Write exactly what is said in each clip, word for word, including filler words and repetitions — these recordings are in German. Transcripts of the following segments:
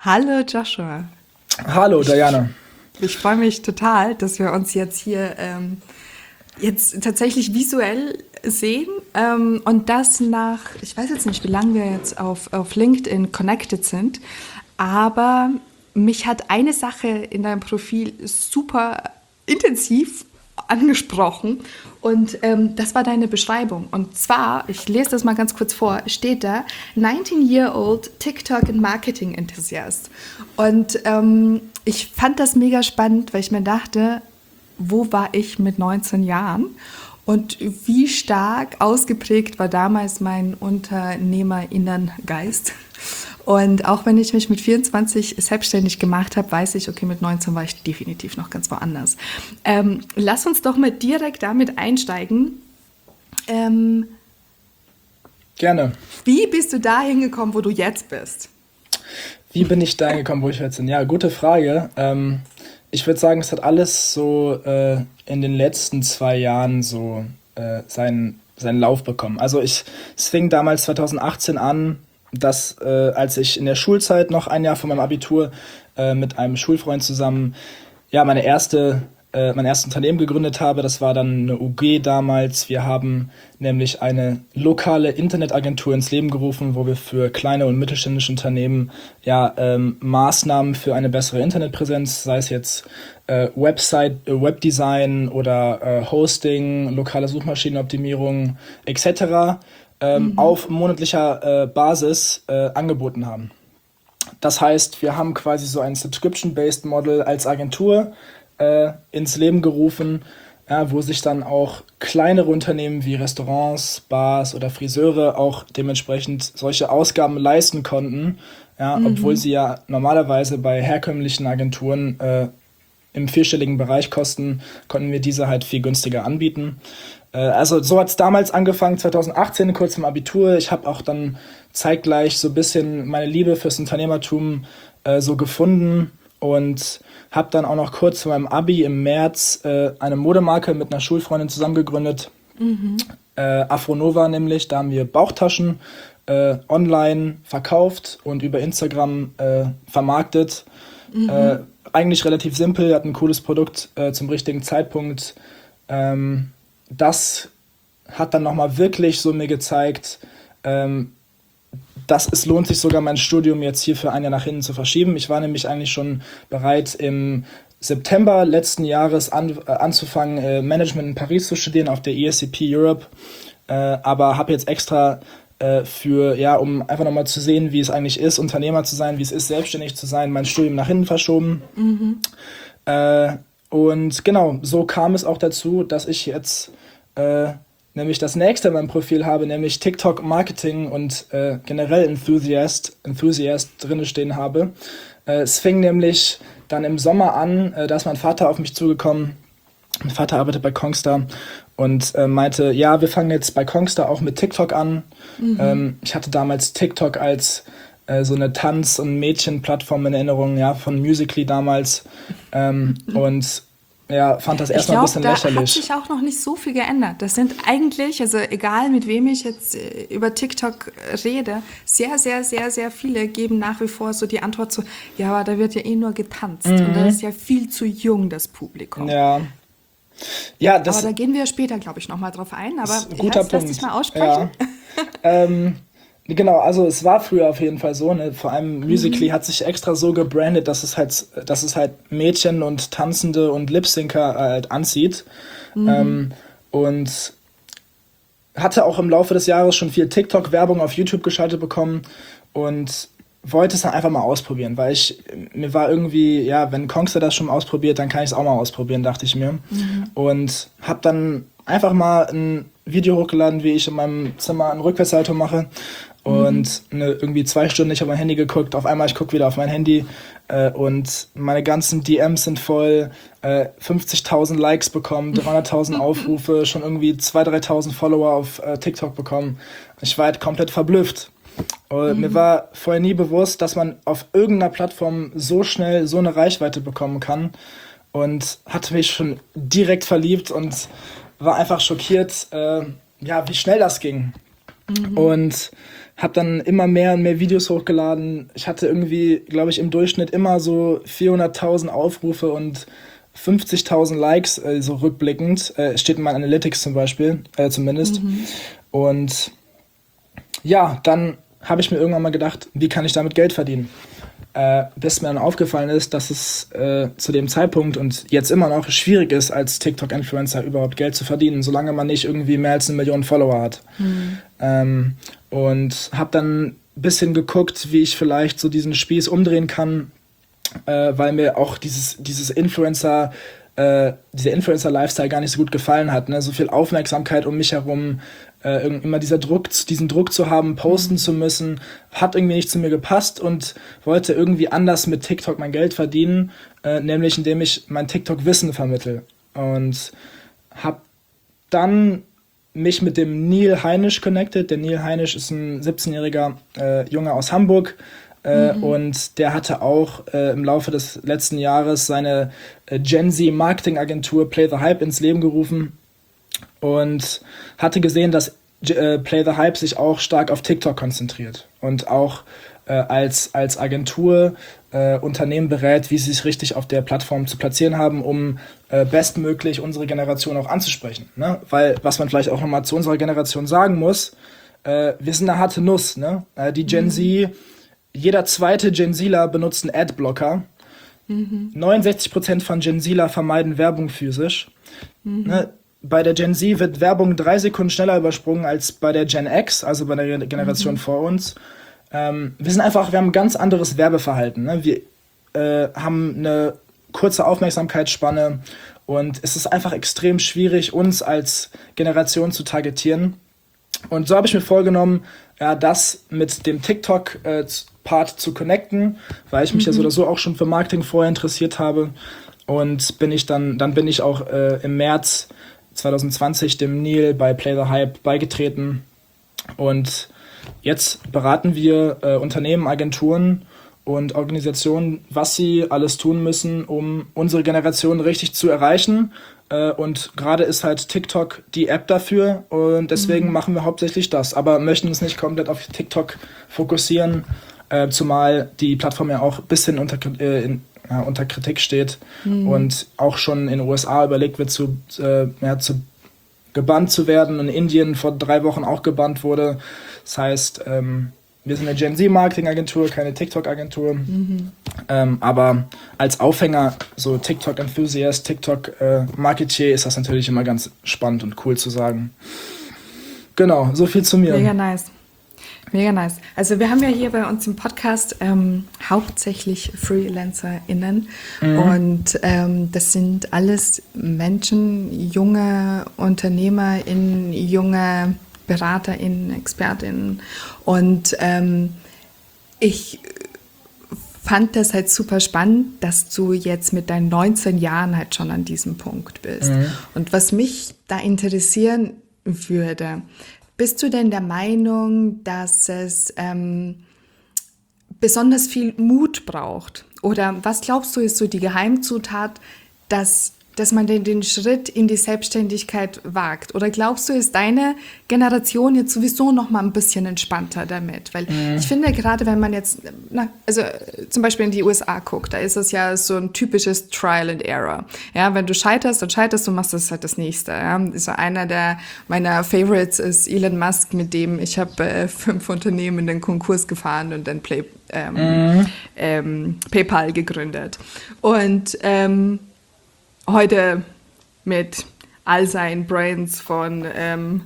Hallo Joshua. Hallo Diana. Ich freue mich total, dass wir uns jetzt hier ähm, jetzt tatsächlich visuell sehen ähm, und das nach, ich weiß jetzt nicht, wie lange wir jetzt auf, auf LinkedIn connected sind, aber mich hat eine Sache in deinem Profil super intensiv angesprochen und ähm, das war deine Beschreibung. Und zwar, ich lese das mal ganz kurz vor, steht da neunzehn-year-old TikTok and Marketing Enthusiast. Und ähm, ich fand das mega spannend, weil ich mir dachte, wo war ich mit neunzehn Jahren? Und wie stark ausgeprägt war damals mein Unternehmerinnengeist? Und auch wenn ich mich mit vierundzwanzig selbstständig gemacht habe, weiß ich, okay, mit neunzehn war ich definitiv noch ganz woanders. Ähm, lass uns doch mal direkt damit einsteigen. Ähm, Gerne. Wie bist du da hingekommen, wo du jetzt bist? Wie bin ich da hingekommen, wo ich jetzt bin? Ja, gute Frage. Ähm, ich würde sagen, es hat alles so äh, in den letzten zwei Jahren so äh, seinen, seinen Lauf bekommen. Also ich, es fing damals zwanzig achtzehn an, dass äh, als ich in der Schulzeit noch ein Jahr vor meinem Abitur äh, mit einem Schulfreund zusammen ja meine erste äh, mein erstes Unternehmen gegründet habe. Das war dann eine U G damals. Wir haben nämlich eine lokale Internetagentur ins Leben gerufen, wo wir für kleine und mittelständische Unternehmen ja ähm, Maßnahmen für eine bessere Internetpräsenz, sei es jetzt äh, Website, äh, Webdesign oder äh, Hosting, lokale Suchmaschinenoptimierung et cetera Ähm, mhm. auf monatlicher äh, Basis äh, angeboten haben. Das heißt, wir haben quasi so ein Subscription-Based Model als Agentur äh, ins Leben gerufen, ja, wo sich dann auch kleinere Unternehmen wie Restaurants, Bars oder Friseure auch dementsprechend solche Ausgaben leisten konnten, ja, mhm. obwohl sie ja normalerweise bei herkömmlichen Agenturen äh, im vierstelligen Bereich kosten, konnten wir diese halt viel günstiger anbieten. Also so hat es damals angefangen, zwanzig achtzehn, kurz im Abitur. Ich habe auch dann zeitgleich so ein bisschen meine Liebe fürs Unternehmertum äh, so gefunden und habe dann auch noch kurz vor meinem Abi im März äh, eine Modemarke mit einer Schulfreundin zusammen gegründet. Mhm. Äh, Afronova nämlich, da haben wir Bauchtaschen äh, online verkauft und über Instagram äh, vermarktet. Mhm. Äh, eigentlich relativ simpel, hat ein cooles Produkt äh, zum richtigen Zeitpunkt. Ähm, Das hat dann nochmal wirklich so mir gezeigt, ähm, dass es lohnt sich sogar mein Studium jetzt hier für ein Jahr nach hinten zu verschieben. Ich war nämlich eigentlich schon bereit, im September letzten Jahres an, äh, anzufangen, äh, Management in Paris zu studieren auf der E S C P Europe, äh, aber habe jetzt extra äh, für, ja, um einfach nochmal zu sehen, wie es eigentlich ist, Unternehmer zu sein, wie es ist, selbstständig zu sein, mein Studium nach hinten verschoben. Mhm. Äh, Und genau, so kam es auch dazu, dass ich jetzt äh, nämlich das nächste in meinem Profil habe, nämlich TikTok Marketing und äh, generell Enthusiast, Enthusiast drin stehen habe. Äh, es fing nämlich dann im Sommer an, äh, da ist mein Vater auf mich zugekommen. Mein Vater arbeitet bei Kongstar und äh, meinte, ja, wir fangen jetzt bei Kongstar auch mit TikTok an. Mhm. Ähm, ich hatte damals TikTok als so eine Tanz- und Mädchenplattform in Erinnerung, ja, von Musical.ly damals. Ähm, und ja, fand das erstmal ein bisschen lächerlich. Da hat sich auch noch nicht so viel geändert. Das sind eigentlich, also egal mit wem ich jetzt über TikTok rede, sehr, sehr, sehr, sehr viele geben nach wie vor so die Antwort so, ja, aber da wird ja eh nur getanzt. Mhm. Und da ist ja viel zu jung, das Publikum. Ja. Ja, das aber da gehen wir später, glaube ich, nochmal drauf ein. Aber ein guter lass, Punkt. lass dich mal aussprechen. Ja. ähm, Genau, also es war früher auf jeden Fall so, ne? Vor allem Musical.ly mhm. hat sich extra so gebrandet, dass es halt, dass es halt Mädchen und Tanzende und Lip-Syncer halt anzieht. Mhm. Ähm, und hatte auch im Laufe des Jahres schon viel TikTok-Werbung auf YouTube geschaltet bekommen und wollte es dann einfach mal ausprobieren, weil ich, mir war irgendwie, ja, wenn Kongstar das schon ausprobiert, dann kann ich es auch mal ausprobieren, dachte ich mir. Mhm. Und hab dann einfach mal ein Video hochgeladen, wie ich in meinem Zimmer einen Rückwärtssalto mache. Und eine, irgendwie zwei Stunden nicht auf mein Handy geguckt. Auf einmal, ich gucke wieder auf mein Handy äh, und meine ganzen D Ms sind voll. Äh, fünfzigtausend Likes bekommen, dreihunderttausend Aufrufe, schon irgendwie zweitausend, dreitausend Follower auf äh, TikTok bekommen. Ich war halt komplett verblüfft. Und mhm. mir war vorher nie bewusst, dass man auf irgendeiner Plattform so schnell so eine Reichweite bekommen kann. Und hatte mich schon direkt verliebt und war einfach schockiert, äh, ja, wie schnell das ging. Mhm. Und habe dann immer mehr und mehr Videos hochgeladen. Ich hatte irgendwie, glaube ich, im Durchschnitt immer so vierhunderttausend Aufrufe und fünfzigtausend Likes, äh, so rückblickend. Äh, steht in meinen Analytics zum Beispiel, äh, zumindest. Mhm. Und ja, dann habe ich mir irgendwann mal gedacht, wie kann ich damit Geld verdienen? Äh, bis mir dann aufgefallen ist, dass es äh, zu dem Zeitpunkt und jetzt immer noch schwierig ist, als TikTok-Influencer überhaupt Geld zu verdienen, solange man nicht irgendwie mehr als eine Million Follower hat. Mhm. Ähm, und habe dann ein bisschen geguckt, wie ich vielleicht so diesen Spieß umdrehen kann, äh, weil mir auch dieses, dieses Influencer, äh, dieser Influencer-Lifestyle gar nicht so gut gefallen hat. Ne? So viel Aufmerksamkeit um mich herum, äh, immer dieser Druck, diesen Druck zu haben, posten mhm. zu müssen, hat irgendwie nicht zu mir gepasst und wollte irgendwie anders mit TikTok mein Geld verdienen, äh, nämlich indem ich mein TikTok-Wissen vermittle. Und habe dann mich mit dem Neil Heinisch connected. Der Neil Heinisch ist ein siebzehnjähriger äh, Junge aus Hamburg, äh, mhm. und der hatte auch äh, im Laufe des letzten Jahres seine äh, Gen Z Marketing Agentur Play the Hype ins Leben gerufen und hatte gesehen, dass äh, Play the Hype sich auch stark auf TikTok konzentriert und auch äh, als, als Agentur äh, Unternehmen berät, wie sie sich richtig auf der Plattform zu platzieren haben, um äh, bestmöglich unsere Generation auch anzusprechen. Ne? Weil, was man vielleicht auch nochmal zu unserer Generation sagen muss, äh, wir sind eine harte Nuss. Ne? Äh, die Gen mhm. Z, jeder zweite Gen Zler benutzt einen Adblocker. Mhm. neunundsechzig Prozent von Gen Zler vermeiden Werbung physisch. Mhm. Ne? Bei der Gen Z wird Werbung drei Sekunden schneller übersprungen als bei der Gen X, also bei der Generation mhm. vor uns. Ähm, wir sind einfach, wir haben ein ganz anderes Werbeverhalten. Ne? Wir äh, haben eine kurze Aufmerksamkeitsspanne und es ist einfach extrem schwierig, uns als Generation zu targetieren. Und so habe ich mir vorgenommen, ja, das mit dem TikTok-Part äh, zu connecten, weil ich mich mhm. ja so oder so auch schon für Marketing vorher interessiert habe. Und bin ich dann, dann bin ich auch äh, im März zwanzig zwanzig dem Neil bei Play the Hype beigetreten. Und jetzt beraten wir äh, Unternehmen, Agenturen und Organisationen, was sie alles tun müssen, um unsere Generation richtig zu erreichen. Äh, und gerade ist halt TikTok die App dafür und deswegen mhm. machen wir hauptsächlich das, aber möchten uns nicht komplett auf TikTok fokussieren, äh, zumal die Plattform ja auch ein bisschen unter, äh, in, ja, unter Kritik steht mhm. und auch schon in den U S A überlegt wird, zu, äh, ja, zu gebannt zu werden. In Indien vor drei Wochen auch gebannt wurde. Das heißt, ähm, wir sind eine Gen Z-Marketing-Agentur, keine TikTok-Agentur. Mhm. Ähm, aber als Aufhänger, so TikTok-Enthusiast, TikTok-Marketier, ist das natürlich immer ganz spannend und cool zu sagen. Genau, so viel zu mir. Mega nice. Mega nice. Also wir haben ja hier bei uns im Podcast ähm, hauptsächlich FreelancerInnen mhm. und ähm, das sind alles Menschen, junge UnternehmerInnen, junge BeraterInnen, ExpertInnen und ähm, ich fand das halt super spannend, dass du jetzt mit deinen neunzehn Jahren halt schon an diesem Punkt bist. Mhm. Und was mich da interessieren würde, bist du denn der Meinung, dass es ähm, besonders viel Mut braucht? Oder was glaubst du, ist so die Geheimzutat, dass, dass man den, den Schritt in die Selbstständigkeit wagt? Oder glaubst du, ist deine Generation jetzt sowieso noch mal ein bisschen entspannter damit? Weil mhm. ich finde, gerade wenn man jetzt, na, also zum Beispiel in die U S A guckt, da ist es ja so ein typisches Trial and Error. Ja, wenn du scheiterst, dann scheiterst du, machst das halt das Nächste. Ja? So einer der meiner Favorites ist Elon Musk, mit dem ich habe äh, fünf Unternehmen in den Konkurs gefahren und dann Play, ähm, mhm. ähm, PayPal gegründet. Und ähm, heute mit all seinen Brands von ähm,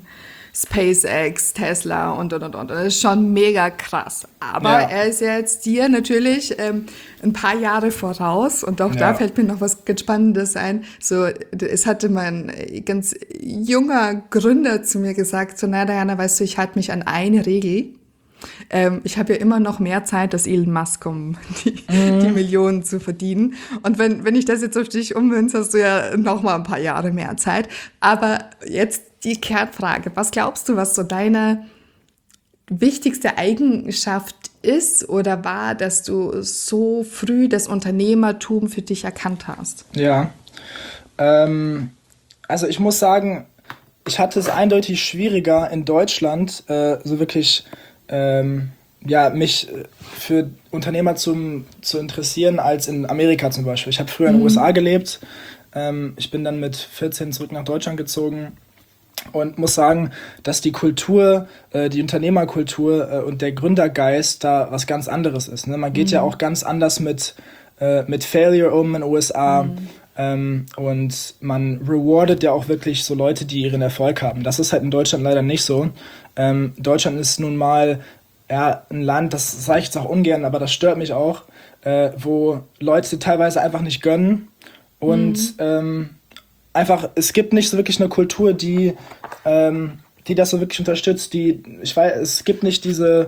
SpaceX, Tesla und, und, und, und. Das ist schon mega krass. Aber ja. er ist ja jetzt dir natürlich ähm, ein paar Jahre voraus. Und auch ja. da fällt mir noch was ganz Spannendes ein. So, es hatte mein ganz junger Gründer zu mir gesagt, so, na Diana, weißt du, ich halte mich an eine Regel. Ähm, ich habe ja immer noch mehr Zeit als Elon Musk, um die, mhm. die Millionen zu verdienen. Und wenn, wenn ich das jetzt auf dich ummünze, hast du ja noch mal ein paar Jahre mehr Zeit. Aber jetzt die Kernfrage. Was glaubst du, was so deine wichtigste Eigenschaft ist oder war, dass du so früh das Unternehmertum für dich erkannt hast? Ja, ähm, also ich muss sagen, ich hatte es eindeutig schwieriger in Deutschland, äh, so wirklich ähm, ja, mich äh, für Unternehmer zum, zu interessieren als in Amerika zum Beispiel. Ich habe früher in den U S A gelebt. Ähm, ich bin dann mit vierzehn zurück nach Deutschland gezogen und muss sagen, dass die Kultur, äh, die Unternehmerkultur äh, und der Gründergeist da was ganz anderes ist. Ne? Man geht ja auch ganz anders mit, äh, mit Failure um in den U S A. Ähm, und man rewardet ja auch wirklich so Leute, die ihren Erfolg haben. Das ist halt in Deutschland leider nicht so. Ähm, Deutschland ist nun mal ja, ein Land, das sage ich jetzt auch ungern, aber das stört mich auch, äh, wo Leute teilweise einfach nicht gönnen und mhm. ähm, einfach, es gibt nicht so wirklich eine Kultur, die, ähm, die das so wirklich unterstützt, die, ich weiß, es gibt nicht diese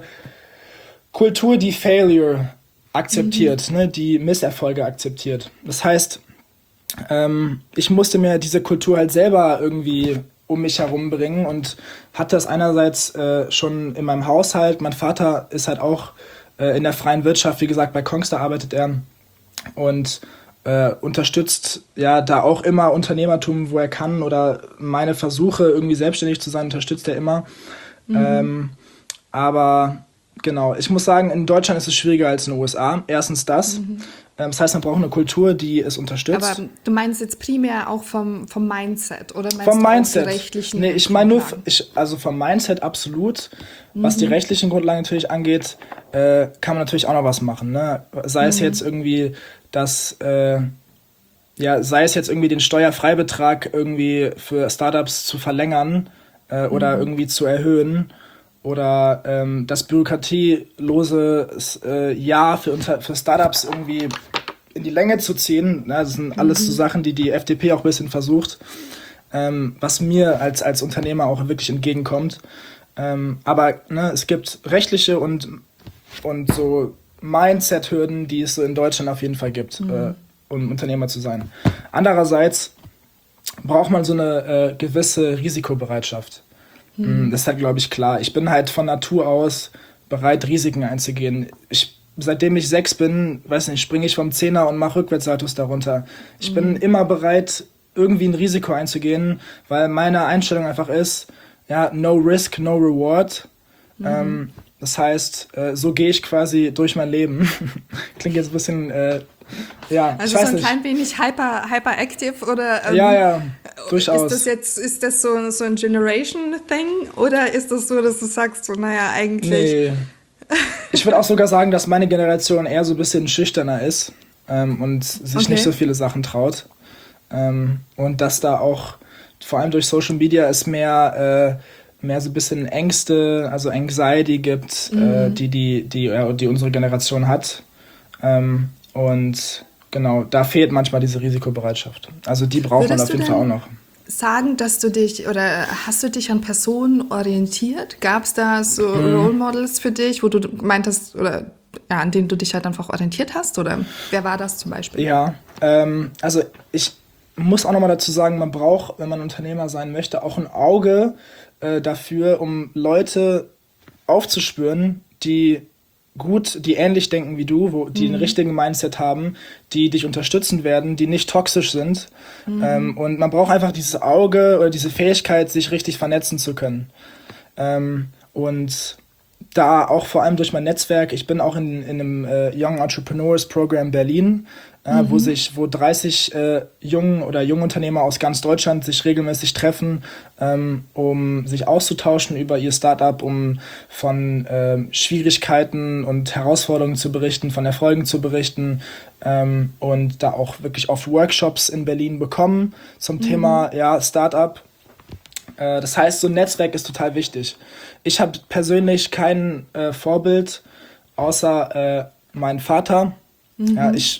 Kultur, die Failure akzeptiert, mhm. ne, die Misserfolge akzeptiert. Das heißt, ähm, ich musste mir diese Kultur halt selber irgendwie um mich herum bringen und hatte das einerseits äh, schon in meinem Haushalt. Mein Vater ist halt auch äh, in der freien Wirtschaft, wie gesagt, bei Kongstar arbeitet er und äh, unterstützt ja da auch immer Unternehmertum, wo er kann, oder meine Versuche, irgendwie selbstständig zu sein, unterstützt er immer. Mhm. Ähm, aber genau, ich muss sagen, in Deutschland ist es schwieriger als in den U S A. Erstens das. Mhm. Das heißt, man braucht eine Kultur, die es unterstützt. Aber du meinst jetzt primär auch vom, vom Mindset, oder meinst vom du Mindset. Auch die rechtlichen Nee, ich meine nur, ich, also vom Mindset absolut. Mhm. Was die rechtlichen Grundlagen natürlich angeht, äh, kann man natürlich auch noch was machen. Ne? Sei mhm. es jetzt irgendwie, dass, äh, ja, sei es jetzt irgendwie den Steuerfreibetrag irgendwie für Startups zu verlängern äh, oder mhm. irgendwie zu erhöhen. Oder ähm, das bürokratielose äh, Jahr für, unter, für Startups irgendwie in die Länge zu ziehen. Ne? Das sind alles mhm. so Sachen, die die F D P auch ein bisschen versucht, ähm, was mir als, als Unternehmer auch wirklich entgegenkommt. Ähm, aber ne, es gibt rechtliche und, und so Mindset-Hürden, die es so in Deutschland auf jeden Fall gibt, mhm. äh, um Unternehmer zu sein. Andererseits braucht man so eine äh, gewisse Risikobereitschaft. Hm. Das ist halt, glaube ich, klar. Ich bin halt von Natur aus bereit, Risiken einzugehen. Ich, seitdem ich sechs bin, weiß nicht, springe ich vom Zehner und mache Rückwärtssaltos darunter. Ich hm. bin immer bereit, irgendwie ein Risiko einzugehen, weil meine Einstellung einfach ist, ja, no risk, no reward. Hm. Ähm, das heißt, äh, so gehe ich quasi durch mein Leben. Klingt jetzt ein bisschen, äh, ja, also ich weiß so ein nicht. klein wenig hyper, hyperactive oder ähm, ja, ja, durchaus. Ist das jetzt, ist das so, so ein Generation-Thing oder ist das so, dass du sagst, so, naja, eigentlich... Nee. Ich würde auch sogar sagen, dass meine Generation eher so ein bisschen schüchterner ist ähm, und sich okay. nicht so viele Sachen traut. Ähm, und dass da auch, vor allem durch Social Media, es mehr, äh, mehr so ein bisschen Ängste, also Anxiety gibt, mhm. äh, die, die, die, äh, die unsere Generation hat. Ähm, und genau, da fehlt manchmal diese Risikobereitschaft. Also die braucht Würdest man auf jeden Fall auch noch. Sagen, dass du dich, oder hast du dich an Personen orientiert? Gab es da so hm. Role Models für dich, wo du meintest, oder ja, an denen du dich halt einfach orientiert hast? Oder wer war das zum Beispiel? Ja, ähm, also ich muss auch nochmal dazu sagen, man braucht, wenn man Unternehmer sein möchte, auch ein Auge äh, dafür, um Leute aufzuspüren, die gut, die ähnlich denken wie du, wo die mhm. einen richtigen Mindset haben, die dich unterstützen werden, die nicht toxisch sind. Mhm. Ähm, und man braucht einfach dieses Auge oder diese Fähigkeit, sich richtig vernetzen zu können. Ähm, und da auch vor allem durch mein Netzwerk, ich bin auch in, in einem äh, Young Entrepreneurs Program Berlin, äh, mhm. wo sich, wo dreißig äh, Jungen oder Jungunternehmer aus ganz Deutschland sich regelmäßig treffen, ähm, um sich auszutauschen über ihr Startup, um von ähm, Schwierigkeiten und Herausforderungen zu berichten, von Erfolgen zu berichten, ähm, und da auch wirklich oft Workshops in Berlin bekommen zum mhm. Thema ja, Startup. Äh, das heißt, so ein Netzwerk ist total wichtig. Ich habe persönlich kein äh, Vorbild, außer äh, meinen Vater. Mhm. Ja, ich,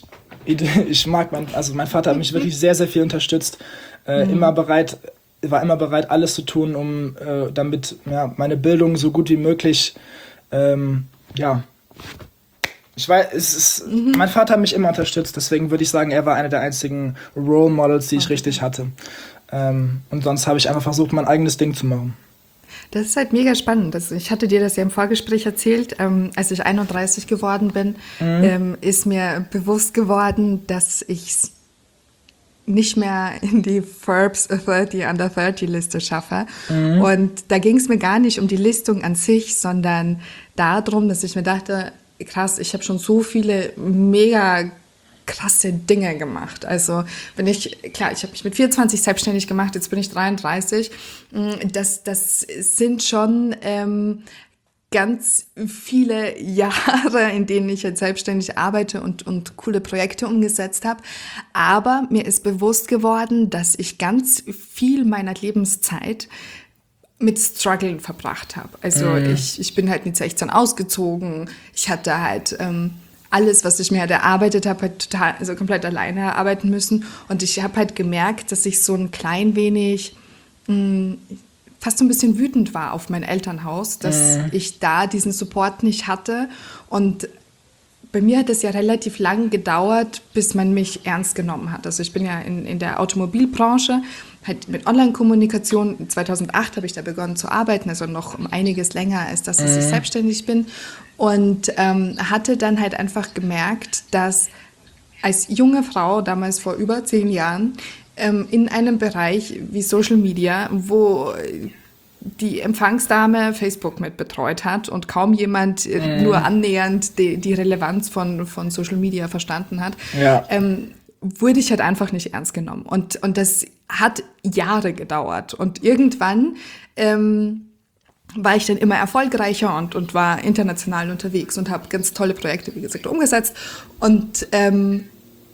ich mag mein, also mein Vater hat mich wirklich sehr, sehr viel unterstützt. Äh, mhm. immer bereit, war immer bereit, alles zu tun, um äh, damit ja, meine Bildung so gut wie möglich, ähm, ja, ich weiß, es ist, mhm. mein Vater hat mich immer unterstützt, deswegen würde ich sagen, er war einer der einzigen Role Models, die ich okay. richtig hatte. Ähm, und sonst habe ich einfach versucht, mein eigenes Ding zu machen. Das ist halt mega spannend. Also ich hatte dir das ja im Vorgespräch erzählt. Ähm, als ich einunddreißig geworden bin, mhm. ähm, ist mir bewusst geworden, dass ich nicht mehr in die Forbes dreißig Under dreißig Liste schaffe. Mhm. Und da ging es mir gar nicht um die Listung an sich, sondern darum, dass ich mir dachte, krass, ich habe schon so viele mega krasse Dinge gemacht. Also wenn ich, klar, ich habe mich mit vierundzwanzig selbstständig gemacht, jetzt bin ich dreiunddreißig. Das, das sind schon ähm, ganz viele Jahre, in denen ich jetzt selbstständig arbeite und, und coole Projekte umgesetzt habe. Aber mir ist bewusst geworden, dass ich ganz viel meiner Lebenszeit mit Struggeln verbracht habe. Also mm. ich, ich bin halt mit sechzehn ausgezogen. Ich hatte halt ähm, alles, was ich mir halt erarbeitet habe, halt total, also komplett alleine erarbeiten müssen. Und ich habe halt gemerkt, dass ich so ein klein wenig mh, fast so ein bisschen wütend war auf mein Elternhaus, dass mhm. ich da diesen Support nicht hatte. Und bei mir hat es ja relativ lang gedauert, bis man mich ernst genommen hat. Also ich bin ja in, in der Automobilbranche, halt mit Online-Kommunikation. zweitausendacht habe ich da begonnen zu arbeiten, also noch um einiges länger, als dass mhm. ich selbstständig bin. Und ähm, hatte dann halt einfach gemerkt, dass als junge Frau, damals vor über zehn Jahren, in einem Bereich wie Social Media, wo die Empfangsdame Facebook mit betreut hat und kaum jemand mm. nur annähernd die, die Relevanz von, von Social Media verstanden hat, ja. ähm, wurde ich halt einfach nicht ernst genommen. Und, und das hat Jahre gedauert. Und irgendwann ähm, war ich dann immer erfolgreicher und, und war international unterwegs und habe ganz tolle Projekte, wie gesagt, umgesetzt. Und ähm,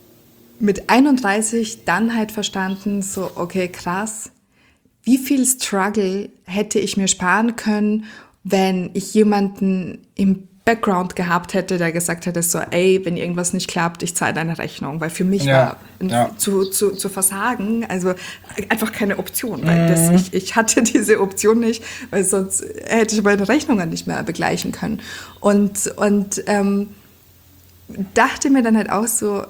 mit einunddreißig dann halt verstanden, so, okay, krass, wie viel Struggle hätte ich mir sparen können, wenn ich jemanden im Background gehabt hätte, der gesagt hätte, so, ey, wenn irgendwas nicht klappt, ich zahle deine Rechnung. Weil für mich ja, war ja. Zu, zu, zu versagen, also einfach keine Option. Weil das, ich, ich hatte diese Option nicht, weil sonst hätte ich meine Rechnungen nicht mehr begleichen können. Und, und ähm, dachte mir dann halt auch so,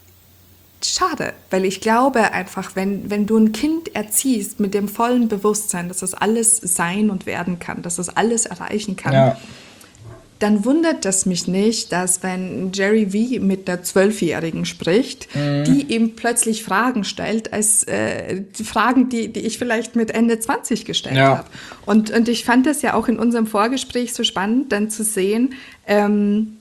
schade, weil ich glaube einfach, wenn, wenn du ein Kind erziehst mit dem vollen Bewusstsein, dass das alles sein und werden kann, dass das alles erreichen kann, ja. dann wundert das mich nicht, dass wenn Jerry V mit einer Zwölfjährigen spricht, mhm. die ihm plötzlich Fragen stellt, als äh, die Fragen, die, die ich vielleicht mit Ende zwanzig gestellt ja. habe. Und, und ich fand das ja auch in unserem Vorgespräch so spannend, dann zu sehen, ähm,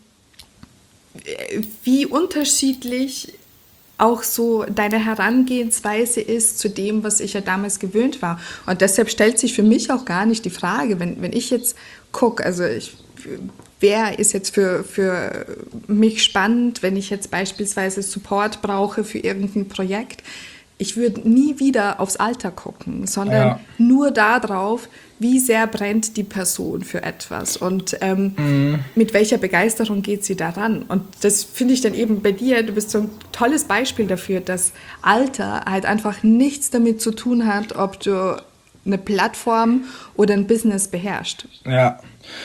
wie unterschiedlich auch so deine Herangehensweise ist zu dem, was ich ja damals gewöhnt war. Und deshalb stellt sich für mich auch gar nicht die Frage, wenn, wenn ich jetzt gucke, also ich, wer ist jetzt für, für mich spannend, wenn ich jetzt beispielsweise Support brauche für irgendein Projekt. Ich würde nie wieder aufs Alter gucken, sondern ja. nur darauf, wie sehr brennt die Person für etwas und ähm, mhm. mit welcher Begeisterung geht sie daran. Und das finde ich dann eben bei dir, du bist so ein tolles Beispiel dafür, dass Alter halt einfach nichts damit zu tun hat, ob du eine Plattform oder ein Business beherrschst. Ja,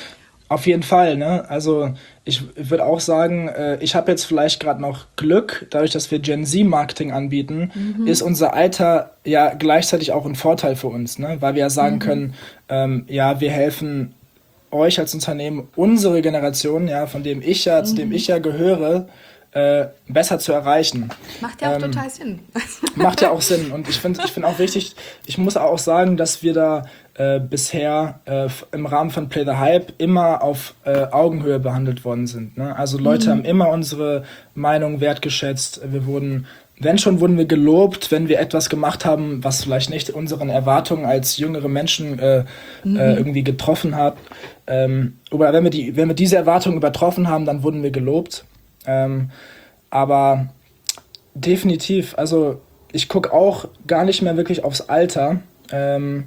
auf jeden Fall, ne? Also ich würde auch sagen, ich habe jetzt vielleicht gerade noch Glück, dadurch, dass wir Gen Z-Marketing anbieten, mhm. ist unser Alter ja gleichzeitig auch ein Vorteil für uns, ne? Weil wir ja sagen mhm. können, ähm, ja, wir helfen euch als Unternehmen, unsere Generation, ja, von dem ich ja, mhm. zu dem ich ja gehöre, äh, besser zu erreichen. Macht ja auch ähm, total Sinn. Macht ja auch Sinn. Und ich finde ich find auch wichtig, ich muss auch sagen, dass wir da äh, bisher äh, im Rahmen von Play the Hype immer auf äh, Augenhöhe behandelt worden sind. Ne? Also Leute mhm. haben immer unsere Meinung wertgeschätzt. Wir wurden, wenn schon, wurden wir gelobt, wenn wir etwas gemacht haben, was vielleicht nicht unseren Erwartungen als jüngere Menschen äh, mhm. äh, irgendwie getroffen hat. Ähm, oder wenn wir, die, wenn wir diese Erwartungen übertroffen haben, dann wurden wir gelobt. Ähm, aber definitiv, also ich gucke auch gar nicht mehr wirklich aufs Alter ähm,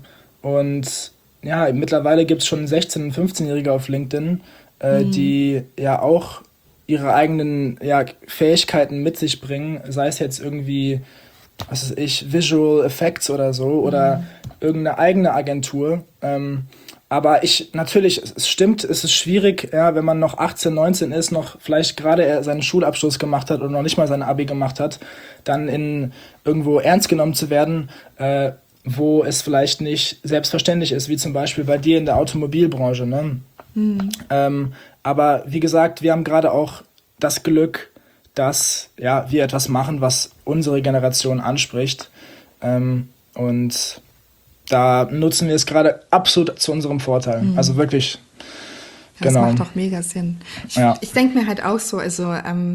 und ja, mittlerweile gibt es schon sechzehn- und fünfzehnjährige auf LinkedIn, äh, mhm. die ja auch ihre eigenen ja, Fähigkeiten mit sich bringen, sei es jetzt irgendwie, was weiß ich, Visual Effects oder so mhm. oder irgendeine eigene Agentur. Ähm, Aber ich, natürlich, es stimmt, es ist schwierig, ja, wenn man noch achtzehn, neunzehn ist, noch vielleicht gerade seinen Schulabschluss gemacht hat oder noch nicht mal sein Abi gemacht hat, dann in irgendwo ernst genommen zu werden, äh, wo es vielleicht nicht selbstverständlich ist, wie zum Beispiel bei dir in der Automobilbranche. Ne? Mhm. Ähm, aber wie gesagt, wir haben gerade auch das Glück, dass ja, wir etwas machen, was unsere Generation anspricht. Ähm, und da nutzen wir es gerade absolut zu unserem Vorteil. Mhm. Also wirklich, das genau. Das macht doch mega Sinn. Ich, ja. ich denke mir halt auch so, also ähm,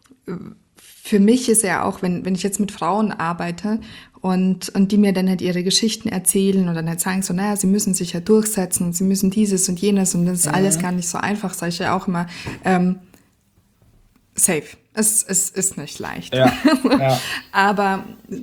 für mich ist ja auch, wenn, wenn ich jetzt mit Frauen arbeite und, und die mir dann halt ihre Geschichten erzählen und dann halt sagen so, naja, sie müssen sich ja durchsetzen und sie müssen dieses und jenes und das ist mhm. alles gar nicht so einfach, sage ich ja auch immer, ähm, safe. Es, es ist nicht leicht. Ja. Ja. Aber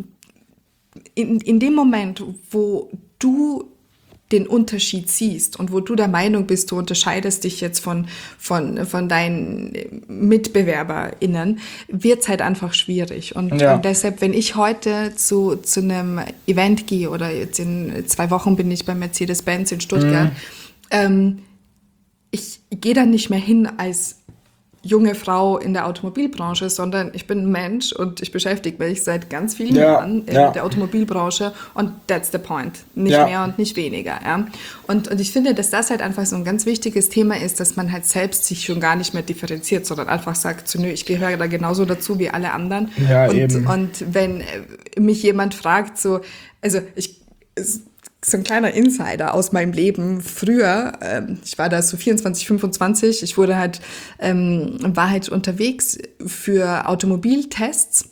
in, in dem Moment, wo du den Unterschied siehst und wo du der Meinung bist, du unterscheidest dich jetzt von, von, von deinen MitbewerberInnen, wird es halt einfach schwierig. Und, ja. und deshalb, wenn ich heute zu, zu einem Event gehe oder jetzt in zwei Wochen bin ich bei Mercedes-Benz in Stuttgart, mhm. ähm, ich gehe dann nicht mehr hin als junge Frau in der Automobilbranche, sondern ich bin ein Mensch und ich beschäftige mich seit ganz vielen ja, Jahren in ja. der Automobilbranche und that's the point. Nicht ja. mehr und nicht weniger. Ja. Und, und ich finde, dass das halt einfach so ein ganz wichtiges Thema ist, dass man halt selbst sich schon gar nicht mehr differenziert, sondern einfach sagt, so, nö, ich gehöre da genauso dazu wie alle anderen. Ja, und, eben. und wenn mich jemand fragt, so, also ich so ein kleiner Insider aus meinem Leben. Früher, ähm, ich war da so vierundzwanzig, fünfundzwanzig, ich wurde halt, ähm, war halt unterwegs für Automobiltests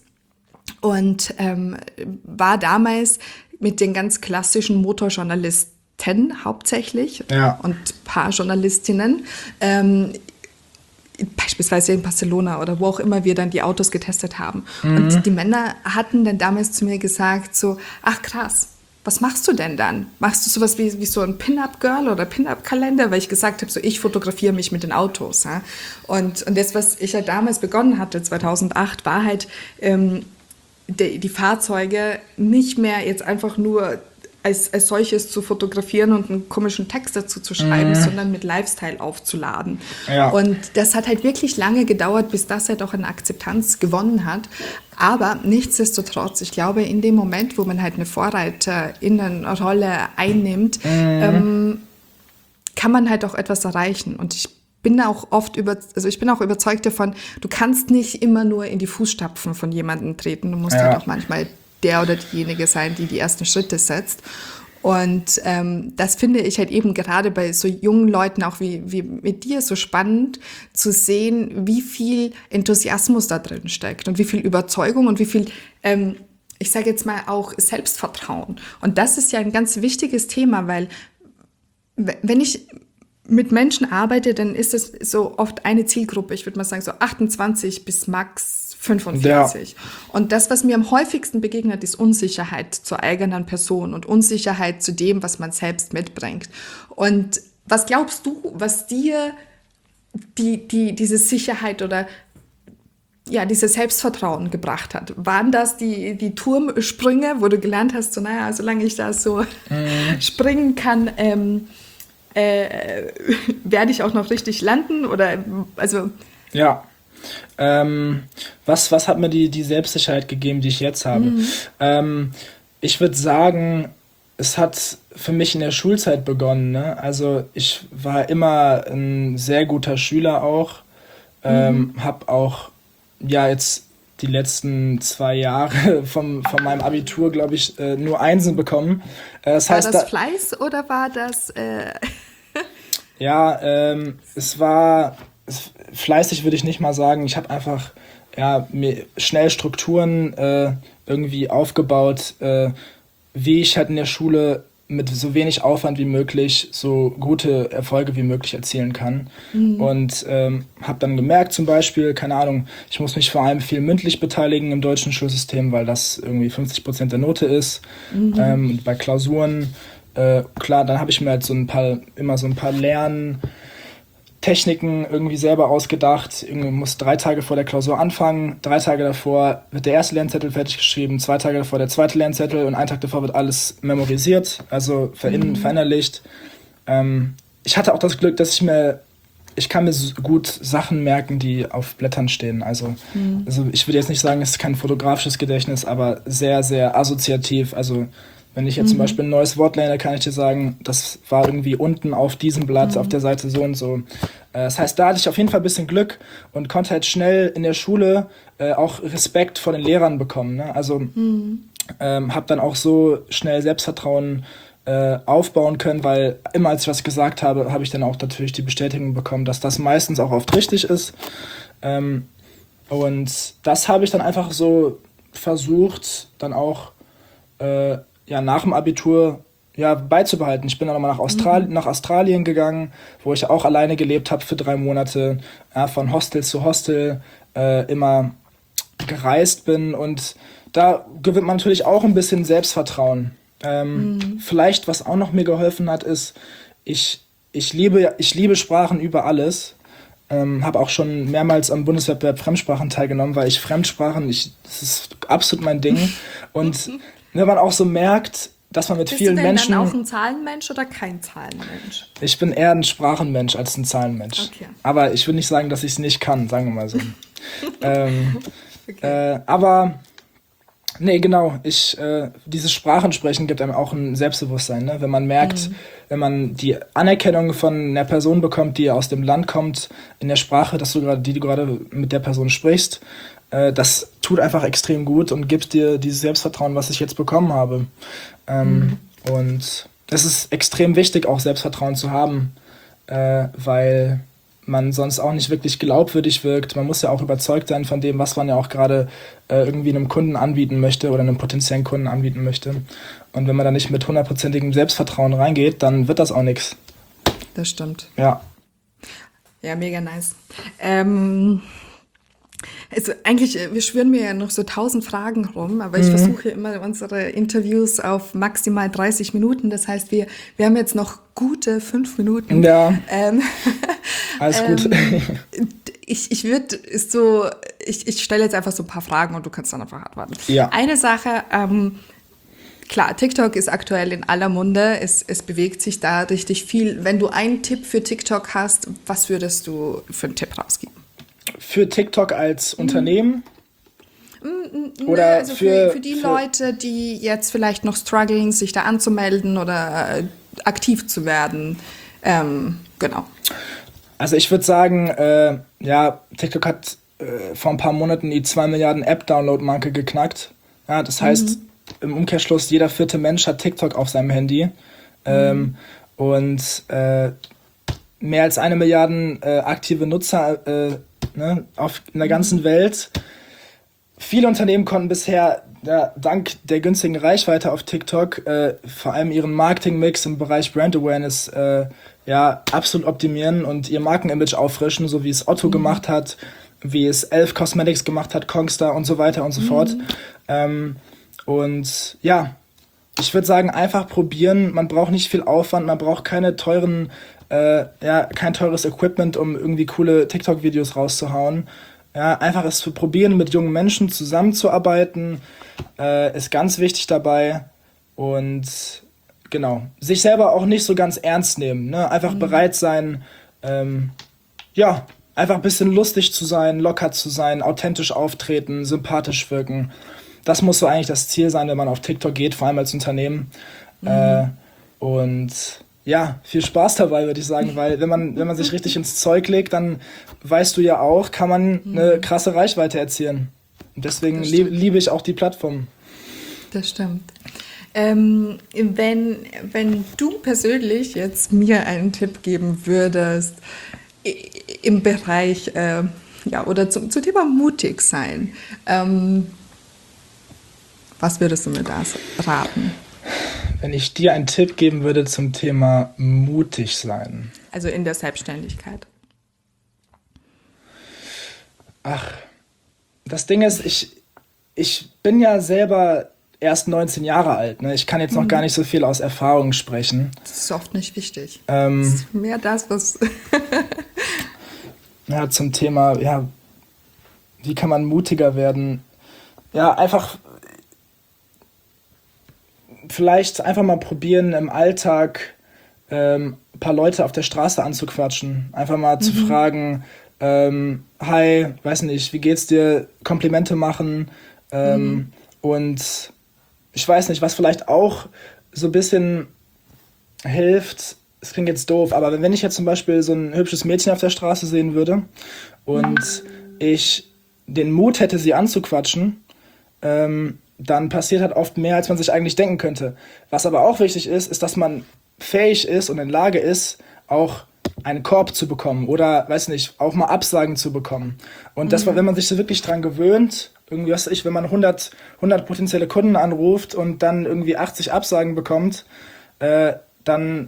und ähm, war damals mit den ganz klassischen Motorjournalisten hauptsächlich ja. und ein paar Journalistinnen, ähm, beispielsweise in Barcelona oder wo auch immer wir dann die Autos getestet haben. Mhm. Und die Männer hatten dann damals zu mir gesagt so, ach krass, was machst du denn dann? Machst du sowas wie, wie so ein Pin-Up-Girl oder Pin-Up-Kalender? Weil ich gesagt habe, so ich fotografiere mich mit den Autos. Ja? Und, und das, was ich ja damals begonnen hatte, zweitausendacht, war halt ähm, die, die Fahrzeuge nicht mehr jetzt einfach nur als, als solches zu fotografieren und einen komischen Text dazu zu schreiben, mhm. sondern mit Lifestyle aufzuladen. Ja. Und das hat halt wirklich lange gedauert, bis das halt auch eine Akzeptanz gewonnen hat. Aber nichtsdestotrotz, ich glaube, in dem Moment, wo man halt eine Vorreiterinnenrolle einnimmt, mhm. ähm, kann man halt auch etwas erreichen. Und ich bin auch oft über, also ich bin auch überzeugt davon, du kannst nicht immer nur in die Fußstapfen von jemandem treten. Du musst ja. halt auch manchmal der oder diejenige sein, die die ersten Schritte setzt. Und ähm, das finde ich halt eben gerade bei so jungen Leuten, auch wie, wie mit dir, so spannend zu sehen, wie viel Enthusiasmus da drin steckt und wie viel Überzeugung und wie viel, ähm, ich sage jetzt mal auch Selbstvertrauen. Und das ist ja ein ganz wichtiges Thema, weil wenn ich mit Menschen arbeite, dann ist es so oft eine Zielgruppe, ich würde mal sagen so achtundzwanzig bis max fünfundvierzig. Ja. Und das, was mir am häufigsten begegnet, ist Unsicherheit zur eigenen Person und Unsicherheit zu dem, was man selbst mitbringt. Und was glaubst du, was dir die, die, diese Sicherheit oder ja, dieses Selbstvertrauen gebracht hat? Waren das die, die Turmsprünge, wo du gelernt hast, so naja, solange ich da so mhm. springen kann, ähm, äh, werde ich auch noch richtig landen? Oder also ja. Ähm, was, was hat mir die, die Selbstsicherheit gegeben, die ich jetzt habe? Mhm. Ähm, ich würde sagen, es hat für mich in der Schulzeit begonnen. Ne? Also ich war immer ein sehr guter Schüler auch. Ähm, mhm. Habe auch ja jetzt die letzten zwei Jahre vom, von meinem Abitur, glaube ich, äh, nur Einsen bekommen. Äh, das war heißt, das da, Fleiß oder war das... Äh ja, ähm, es war... Fleißig würde ich nicht mal sagen. Ich habe einfach ja, mir schnell Strukturen äh, irgendwie aufgebaut, äh, wie ich halt in der Schule mit so wenig Aufwand wie möglich so gute Erfolge wie möglich erzielen kann. Mhm. Und ähm, habe dann gemerkt zum Beispiel, keine Ahnung, ich muss mich vor allem viel mündlich beteiligen im deutschen Schulsystem, weil das irgendwie fünfzig Prozent der Note ist. Mhm. Ähm, bei Klausuren, äh, klar, dann habe ich mir halt so ein paar, immer so ein paar Lernen Techniken irgendwie selber ausgedacht. Irgendwie muss drei Tage vor der Klausur anfangen, drei Tage davor wird der erste Lernzettel fertig geschrieben, zwei Tage davor der zweite Lernzettel und einen Tag davor wird alles memorisiert, also verin- mhm. verinnerlicht. Ähm, ich hatte auch das Glück, dass ich mir, ich kann mir so gut Sachen merken, die auf Blättern stehen. Also, mhm. also ich würde jetzt nicht sagen, es ist kein fotografisches Gedächtnis, aber sehr, sehr assoziativ. Also Wenn ich jetzt zum Beispiel ein neues Wort lerne, kann ich dir sagen, das war irgendwie unten auf diesem Blatt, auf der Seite so und so. Äh, das heißt, da hatte ich auf jeden Fall ein bisschen Glück und konnte halt schnell in der Schule äh, auch Respekt vor den Lehrern bekommen. Ne? Also mhm. ähm, habe dann auch so schnell Selbstvertrauen äh, aufbauen können, weil immer als ich was gesagt habe, habe ich dann auch natürlich die Bestätigung bekommen, dass das meistens auch oft richtig ist. Ähm, und das habe ich dann einfach so versucht, dann auch äh, ja, nach dem Abitur ja, beizubehalten. Ich bin dann nochmal nach, Austral- mhm. nach Australien gegangen, wo ich auch alleine gelebt habe für drei Monate, ja, von Hostel zu Hostel äh, immer gereist bin und da gewinnt man natürlich auch ein bisschen Selbstvertrauen. Ähm, mhm. Vielleicht, was auch noch mir geholfen hat, ist, ich, ich, liebe, ich liebe Sprachen über alles. Ähm, habe auch schon mehrmals am Bundeswettbewerb Fremdsprachen teilgenommen, weil ich Fremdsprachen, ich, das ist absolut mein Ding. Und wenn man auch so merkt, dass man mit Bist vielen du denn Menschen... dann auch ein Zahlenmensch oder kein Zahlenmensch? Ich bin eher ein Sprachenmensch als ein Zahlenmensch. Okay. Aber ich will nicht sagen, dass ich es nicht kann, sagen wir mal so. ähm, okay. äh, aber... Nee, genau. Ich, äh, dieses Sprachensprechen gibt einem auch ein Selbstbewusstsein, ne? Wenn man merkt, mhm. wenn man die Anerkennung von einer Person bekommt, die aus dem Land kommt, in der Sprache, dass du grad, die du gerade mit der Person sprichst, äh, das tut einfach extrem gut und gibt dir dieses Selbstvertrauen, was ich jetzt bekommen habe. Ähm, mhm. Und es ist extrem wichtig, auch Selbstvertrauen zu haben, äh, weil man sonst auch nicht wirklich glaubwürdig wirkt. Man muss ja auch überzeugt sein von dem, was man ja auch gerade äh, irgendwie einem Kunden anbieten möchte oder einem potenziellen Kunden anbieten möchte. Und wenn man da nicht mit hundertprozentigem Selbstvertrauen reingeht, dann wird das auch nichts. Das stimmt. Ja. Ja, mega nice. Ähm, also eigentlich, wir schwören mir ja noch so tausend Fragen rum, aber ich mhm. versuche immer unsere Interviews auf maximal dreißig Minuten. Das heißt, wir, wir haben jetzt noch gute fünf Minuten. Ja. Ähm, Alles gut. ähm, ich ich würde so, ich, ich stelle jetzt einfach so ein paar Fragen und du kannst dann einfach antworten. Ja. Eine Sache, ähm, klar, TikTok ist aktuell in aller Munde, es, es bewegt sich da richtig viel. Wenn du einen Tipp für TikTok hast, was würdest du für einen Tipp rausgeben? Für TikTok als mhm. Unternehmen? Mm, Oder ne, also für, für, für die für Leute, die jetzt vielleicht noch strugglen, sich da anzumelden oder äh, aktiv zu werden. Ähm, genau. Also ich würde sagen, äh, ja, TikTok hat äh, vor ein paar Monaten die zwei Milliarden App-Download-Marke geknackt. Ja, das heißt, mhm. im Umkehrschluss, jeder vierte Mensch hat TikTok auf seinem Handy. Mhm. Ähm, und äh, mehr als eine Milliarde äh, aktive Nutzer äh, ne, auf, in der ganzen mhm. Welt. Viele Unternehmen konnten bisher ja, dank der günstigen Reichweite auf TikTok äh, vor allem ihren Marketingmix im Bereich Brand Awareness äh, ja, absolut optimieren und ihr Markenimage auffrischen, so wie es Otto mhm. gemacht hat, wie es Elf Cosmetics gemacht hat, Kongstar und so weiter und so mhm. fort. Ähm, und ja, ich würde sagen, einfach probieren. Man braucht nicht viel Aufwand, man braucht keine teuren, äh, ja, kein teures Equipment, um irgendwie coole TikTok-Videos rauszuhauen. Ja, einfach es zu probieren, mit jungen Menschen zusammenzuarbeiten, äh, ist ganz wichtig dabei. Und genau, sich selber auch nicht so ganz ernst nehmen. Ne? Einfach mhm. bereit sein, ähm, ja, einfach ein bisschen lustig zu sein, locker zu sein, authentisch auftreten, sympathisch wirken. Das muss so eigentlich das Ziel sein, wenn man auf TikTok geht, vor allem als Unternehmen. Mhm. Äh, und ja, viel Spaß dabei, würde ich sagen, weil wenn man, wenn man sich richtig ins Zeug legt, dann weißt du ja auch, kann man eine krasse Reichweite erzielen. Und deswegen lieb, liebe ich auch die Plattform. Das stimmt. Ähm, wenn, wenn du persönlich jetzt mir einen Tipp geben würdest im Bereich, äh, ja, oder zum, zum Thema mutig sein, ähm, was würdest du mir da raten? Wenn ich dir einen Tipp geben würde zum Thema mutig sein. Also in der Selbstständigkeit. Ach, das Ding ist, ich, ich bin ja selber erst neunzehn Jahre alt. Ne? Ich kann jetzt noch mhm. gar nicht so viel aus Erfahrung sprechen. Das ist oft nicht wichtig. Ähm, das ist mehr das, was... ja, zum Thema, ja, wie kann man mutiger werden? Ja, einfach... Vielleicht einfach mal probieren, im Alltag ähm, ein paar Leute auf der Straße anzuquatschen. Einfach mal mhm. zu fragen, ähm, hi, weiß nicht, wie geht's dir? Komplimente machen ähm, mhm. und ich weiß nicht, was vielleicht auch so ein bisschen hilft, es klingt jetzt doof, aber wenn ich jetzt zum Beispiel so ein hübsches Mädchen auf der Straße sehen würde und ich den Mut hätte, sie anzuquatschen, ähm, dann passiert halt oft mehr, als man sich eigentlich denken könnte. Was aber auch wichtig ist, ist, dass man fähig ist und in Lage ist, auch einen Korb zu bekommen oder, weiß nicht, auch mal Absagen zu bekommen. Und das war, wenn man sich so wirklich dran gewöhnt, irgendwie, was weiß ich, wenn man hundert, hundert potenzielle Kunden anruft und dann irgendwie achtzig Absagen bekommt, äh, dann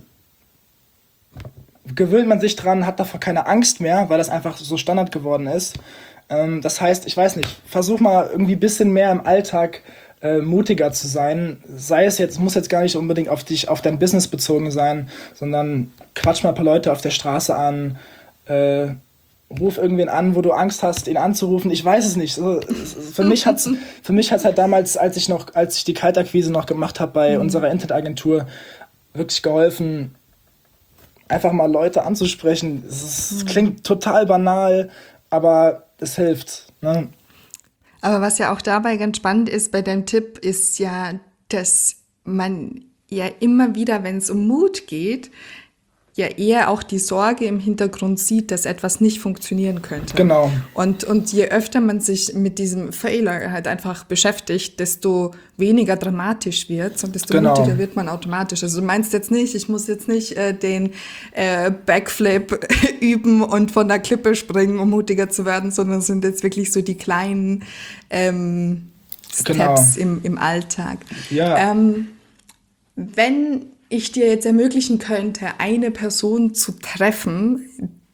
gewöhnt man sich dran, hat davor keine Angst mehr, weil das einfach so Standard geworden ist. Ähm, das heißt, ich weiß nicht, versuch mal irgendwie ein bisschen mehr im Alltag äh, mutiger zu sein. Sei es jetzt, muss jetzt gar nicht unbedingt auf dich, auf dein Business bezogen sein, sondern quatsch mal ein paar Leute auf der Straße an, äh, ruf irgendwen an, wo du Angst hast, ihn anzurufen. Ich weiß es nicht. So, für mich hat's, für mich hat's halt damals, als ich noch, als ich die Kaltakquise noch gemacht habe bei mhm. unserer Internetagentur, wirklich geholfen, einfach mal Leute anzusprechen. Es, ist, es klingt total banal, aber es hilft. Ne? Aber was ja auch dabei ganz spannend ist bei deinem Tipp, ist ja, dass man ja immer wieder, wenn es um Mut geht, ja eher auch die Sorge im Hintergrund sieht, dass etwas nicht funktionieren könnte. Genau. Und, und je öfter man sich mit diesem Failure halt einfach beschäftigt, desto weniger dramatisch wird's und desto genau. mutiger wird man automatisch. Also du meinst jetzt nicht, ich muss jetzt nicht äh, den äh, Backflip üben und von der Klippe springen, um mutiger zu werden, sondern es sind jetzt wirklich so die kleinen ähm, Steps genau. im, im Alltag. Ja. Ähm, wenn ich dir jetzt ermöglichen könnte, eine Person zu treffen,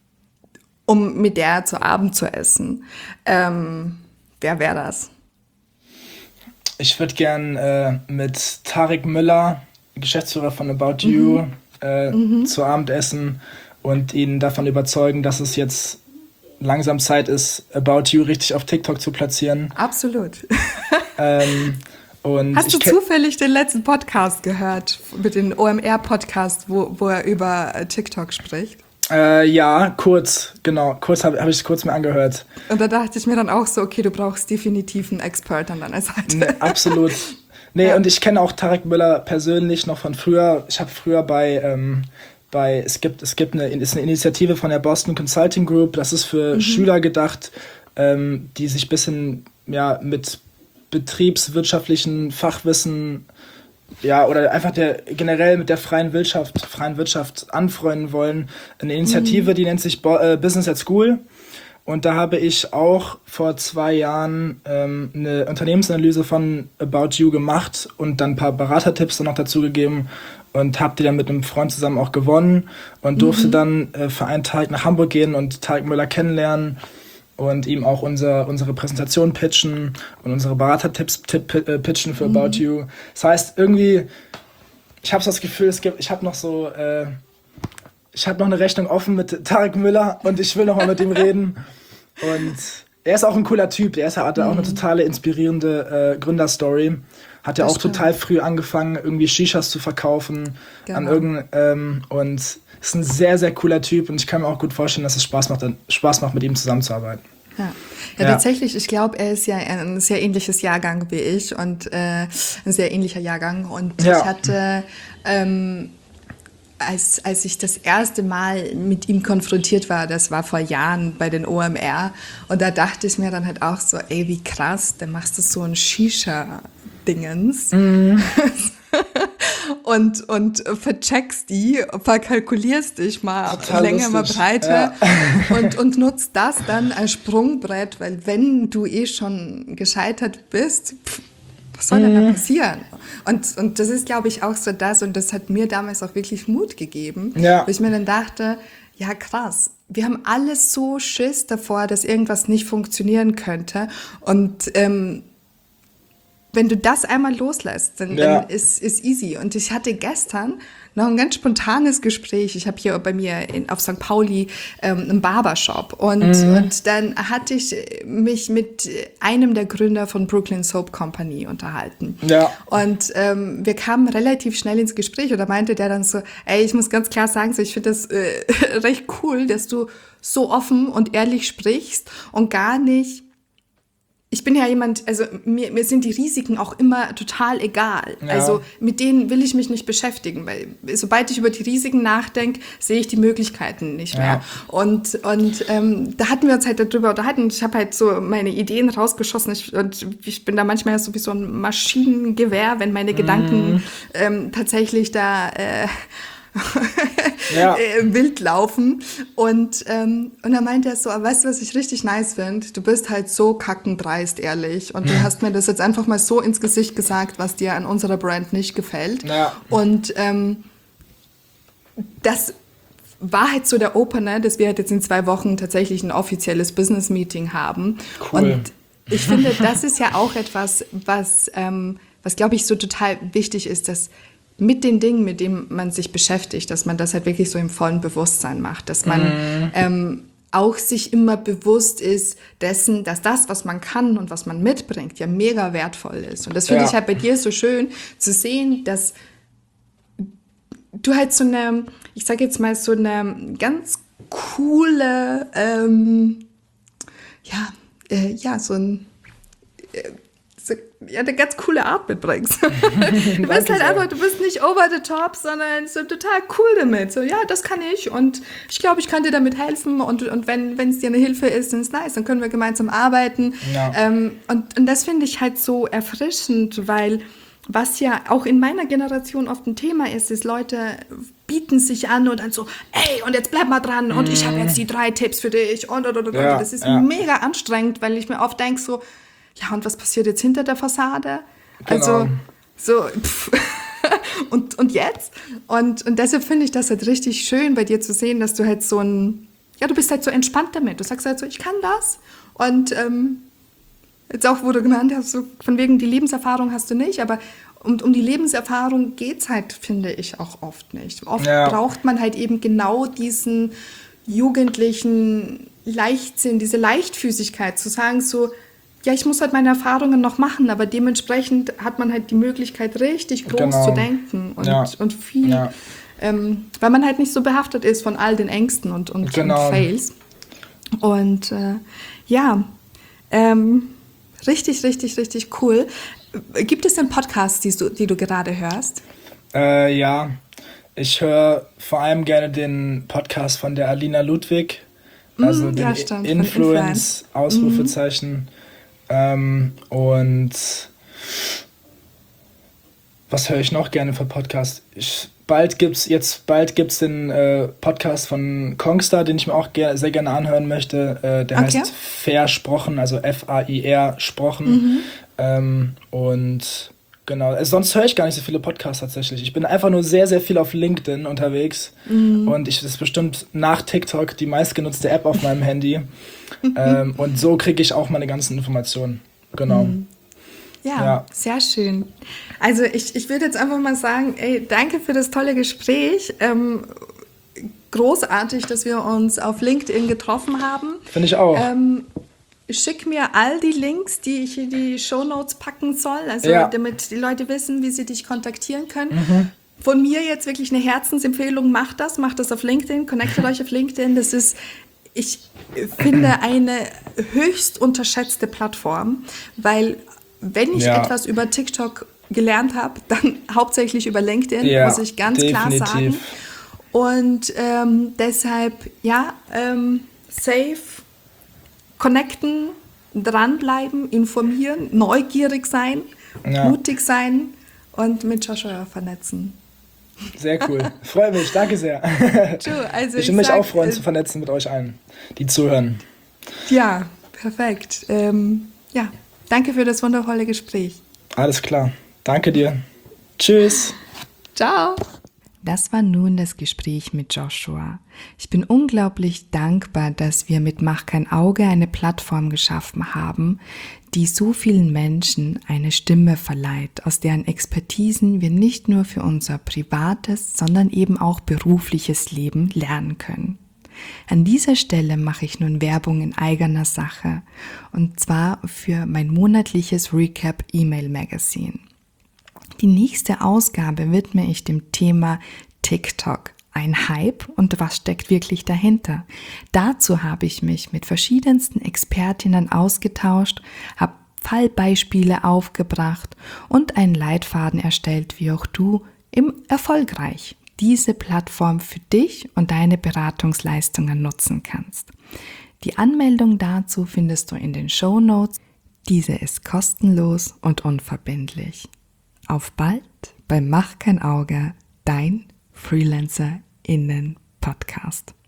um mit der zu Abend zu essen, ähm, wer wäre das? Ich würde gern äh, mit Tarek Müller, Geschäftsführer von About You, mhm. Äh, mhm. zu Abend essen und ihn davon überzeugen, dass es jetzt langsam Zeit ist, About You richtig auf TikTok zu platzieren. Absolut. ähm, Und Hast du ich ke- zufällig den letzten Podcast gehört, mit dem O M R-Podcast, wo, wo er über TikTok spricht? Äh, ja, kurz, genau. Kurz habe hab ich es kurz mir angehört. Und da dachte ich mir dann auch so, okay, du brauchst definitiv einen Expert an deiner Seite. Nee, absolut. Nee, ja. Und ich kenne auch Tarek Müller persönlich noch von früher. Ich habe früher bei, ähm, bei es gibt, es gibt eine, ist eine Initiative von der Boston Consulting Group, das ist für mhm. Schüler gedacht, ähm, die sich ein bisschen ja, mit betriebswirtschaftlichen Fachwissen, ja, oder einfach der generell mit der freien Wirtschaft, freien Wirtschaft anfreunden wollen. Eine Initiative, mhm. die nennt sich Bo- äh, Business at School. Und da habe ich auch vor zwei Jahren ähm, eine Unternehmensanalyse von About You gemacht und dann ein paar Beratertipps dann noch dazu gegeben und habe die dann mit einem Freund zusammen auch gewonnen und durfte mhm. dann äh, für einen Tag nach Hamburg gehen und Tarek Müller kennenlernen und ihm auch unser, unsere Präsentation pitchen und unsere Beratertipps tipp, äh, pitchen für mhm. About You. Das heißt, irgendwie, ich habe so das Gefühl, es gibt, ich habe noch so, äh, ich habe noch eine Rechnung offen mit Tarek Müller und ich will noch mal mit ihm reden. Und er ist auch ein cooler Typ, er ist, hat mhm. auch eine totale inspirierende äh, Gründerstory. Hat ja auch stimmt. total früh angefangen, irgendwie Shishas zu verkaufen genau. an irgendein, ähm, und ist ein sehr, sehr cooler Typ und ich kann mir auch gut vorstellen, dass es Spaß macht, Spaß macht mit ihm zusammenzuarbeiten. Ja, ja, ja. Tatsächlich, ich glaube, er ist ja ein sehr ähnliches Jahrgang wie ich und äh, ein sehr ähnlicher Jahrgang. Und ja. ich hatte, ähm, als, als ich das erste Mal mit ihm konfrontiert war, das war vor Jahren bei den O M R, und da dachte ich mir dann halt auch so, ey, wie krass, dann machst du so ein Shisha-Dingens. Mhm. Und, und vercheckst die, verkalkulierst dich mal Total länger, lustig. mal breiter ja. und, und nutzt das dann als Sprungbrett, weil wenn du eh schon gescheitert bist, pff, was soll mhm. denn da passieren? Und, und das ist, glaube ich, auch so das, und das hat mir damals auch wirklich Mut gegeben, ja. wo ich mir dann dachte, ja krass, wir haben alles so Schiss davor, dass irgendwas nicht funktionieren könnte, und ähm, wenn du das einmal loslässt, dann, ja. dann ist es easy. Und ich hatte gestern noch ein ganz spontanes Gespräch. Ich habe hier bei mir in, auf Sankt Pauli ähm, einen Barbershop. Und, mhm. und dann hatte ich mich mit einem der Gründer von Brooklyn Soap Company unterhalten. Ja. Und ähm, wir kamen relativ schnell ins Gespräch. Und da meinte der dann so, ey, ich muss ganz klar sagen, so, ich finde das äh, recht cool, dass du so offen und ehrlich sprichst und gar nicht ich bin ja jemand, also mir, mir sind die Risiken auch immer total egal. Ja. Also mit denen will ich mich nicht beschäftigen, weil sobald ich über die Risiken nachdenke, sehe ich die Möglichkeiten nicht mehr. Ja. Und, und ähm, da hatten wir uns halt darüber unterhalten. Ich habe halt so meine Ideen rausgeschossen ich, und ich bin da manchmal so wie so ein Maschinengewehr, wenn meine Gedanken Mhm. ähm, tatsächlich da äh, Ja. äh, wild laufen. Und, ähm, und dann meinte er so, aber weißt du, was ich richtig nice finde? Du bist halt so kackendreist, ehrlich. Und du hast mir das jetzt einfach mal so ins Gesicht gesagt, was dir an unserer Brand nicht gefällt. Ja. Und ähm, das war halt so der Opener, dass wir halt jetzt in zwei Wochen tatsächlich ein offizielles Business-Meeting haben. Cool. Und ich finde, das ist ja auch etwas, was, ähm, was glaube ich, so total wichtig ist, dass mit den Dingen, mit denen man sich beschäftigt, dass man das halt wirklich so im vollen Bewusstsein macht, dass man Mhm. ähm, auch sich immer bewusst ist dessen, dass das, was man kann und was man mitbringt, ja mega wertvoll ist. Und das finde Ja. ich halt bei dir so schön zu sehen, dass du halt so eine, ich sage jetzt mal so eine ganz coole, ähm, ja, äh, ja, so ein äh, so, ja, eine ganz coole Art mitbringst. Du bist Danke halt sehr. einfach, du bist nicht over the top, sondern so total cool damit. So, ja, das kann ich und ich glaube, ich kann dir damit helfen und, und wenn es dir eine Hilfe ist, dann ist nice, dann können wir gemeinsam arbeiten. Ja. Ähm, und, und das finde ich halt so erfrischend, weil was ja auch in meiner Generation oft ein Thema ist, ist, Leute bieten sich an und dann so, ey, und jetzt bleib mal dran und ich habe jetzt die drei Tipps für dich und, und, und, und. Ja, Das ist ja. mega anstrengend, weil ich mir oft denke so, ja, und was passiert jetzt hinter der Fassade? Also, Genau. so, pff. und, und jetzt? Und, und deshalb finde ich das halt richtig schön, bei dir zu sehen, dass du halt so ein, ja, du bist halt so entspannt damit. Du sagst halt so, ich kann das. Und ähm, jetzt auch, wo du genannt hast, so von wegen die Lebenserfahrung hast du nicht, aber um, um die Lebenserfahrung geht's halt, finde ich, auch oft nicht. Oft Ja. braucht man halt eben genau diesen jugendlichen Leichtsinn, diese Leichtfüßigkeit, zu sagen so, ja, ich muss halt meine Erfahrungen noch machen, aber dementsprechend hat man halt die Möglichkeit, richtig groß Genau. zu denken und, Ja. und viel, Ja. ähm, weil man halt nicht so behaftet ist von all den Ängsten und, und, Genau. und Fails. Und äh, ja, ähm, richtig, richtig, richtig cool. Gibt es denn Podcasts, die du, die du gerade hörst? Äh, ja, ich höre vor allem gerne den Podcast von der Alina Ludwig, also Mm, den ja, stimmt, von Influence, Ausrufezeichen. Ähm, und was höre ich noch gerne für Podcasts? Ich, bald gibt's jetzt bald gibt's den äh, Podcast von Kongstar, den ich mir auch ger- sehr gerne anhören möchte. Äh, der Okay. heißt Versprochen, also F A I R Sprochen. Ähm, und genau, also sonst höre ich gar nicht so viele Podcasts tatsächlich. Ich bin einfach nur sehr, sehr viel auf LinkedIn unterwegs. Und ich, das ist bestimmt nach TikTok die meistgenutzte App auf meinem Handy. ähm, und so kriege ich auch meine ganzen Informationen. Genau. Ja, Ja. sehr schön. Also ich, ich würde jetzt einfach mal sagen, ey, danke für das tolle Gespräch. Ähm, großartig, dass wir uns auf LinkedIn getroffen haben. Finde ich auch. Ähm, schick mir all die Links, die ich in die Shownotes packen soll, also Ja. damit die Leute wissen, wie sie dich kontaktieren können. Von mir jetzt wirklich eine Herzensempfehlung, macht das, macht das auf LinkedIn, connectet euch auf LinkedIn. Das ist, ich finde, eine höchst unterschätzte Plattform, weil wenn ich Ja. etwas über TikTok gelernt habe, dann hauptsächlich über LinkedIn, Ja, muss ich ganz klar definitiv. sagen. Und ähm, deshalb, ja, ähm, safe, connecten, dranbleiben, informieren, neugierig sein, Ja. mutig sein und mit Joshua vernetzen. Sehr cool. Freue mich. Danke sehr. Du, also Ich würde mich sag, auch freuen äh, zu vernetzen mit euch allen, die zuhören. Ja, perfekt. Ähm, ja, danke für das wundervolle Gespräch. Alles klar. Danke dir. Tschüss. Ciao. Das war nun das Gespräch mit Joshua. Ich bin unglaublich dankbar, dass wir mit Mach kein Auge eine Plattform geschaffen haben, die so vielen Menschen eine Stimme verleiht, aus deren Expertisen wir nicht nur für unser privates, sondern eben auch berufliches Leben lernen können. An dieser Stelle mache ich nun Werbung in eigener Sache, und zwar für mein monatliches Recap-E-Mail-Magazin. Die nächste Ausgabe widme ich dem Thema TikTok. Ein Hype und was steckt wirklich dahinter? Dazu habe ich mich mit verschiedensten Expertinnen ausgetauscht, habe Fallbeispiele aufgebracht und einen Leitfaden erstellt, wie auch du im erfolgreich diese Plattform für dich und deine Beratungsleistungen nutzen kannst. Die Anmeldung dazu findest du in den Shownotes. Diese ist kostenlos und unverbindlich. Auf bald bei Mach kein Auge, dein FreelancerInnen-Podcast.